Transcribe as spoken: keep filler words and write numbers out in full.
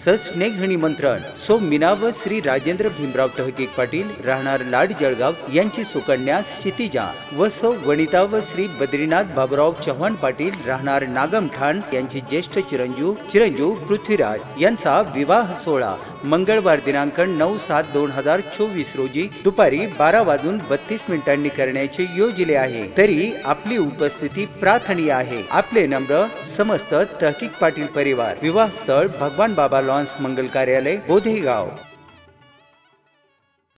सस्नेह निमंत्रण सो मीना व श्री राजेंद्र भीमराव तहकीक पाटील राहणार लाड जळगाव यांची सुकन्या क्षितिजा व सौ वनिता व श्री बद्रीनाथ बाबुराव चव्हाण पाटील राहणार नागमठाण यांची ज्येष्ठ चिरंजीव चिरंजीव पृथ्वीराज यांचा विवाह सोहळा मंगळवार दिनांक नऊ सात दोन हजार चोवीस रोजी दुपारी बारा वाजून बत्तीस मिनिटांनी करण्याचे योजले आहे। तरी आपली उपस्थिती प्रार्थनीय आहे। आपले नम्र समस्त तहकीक पाटील परिवार। विवाह स्थळ भगवान बाबा लॉन्स मंगल कार्यालय बोधेगाव।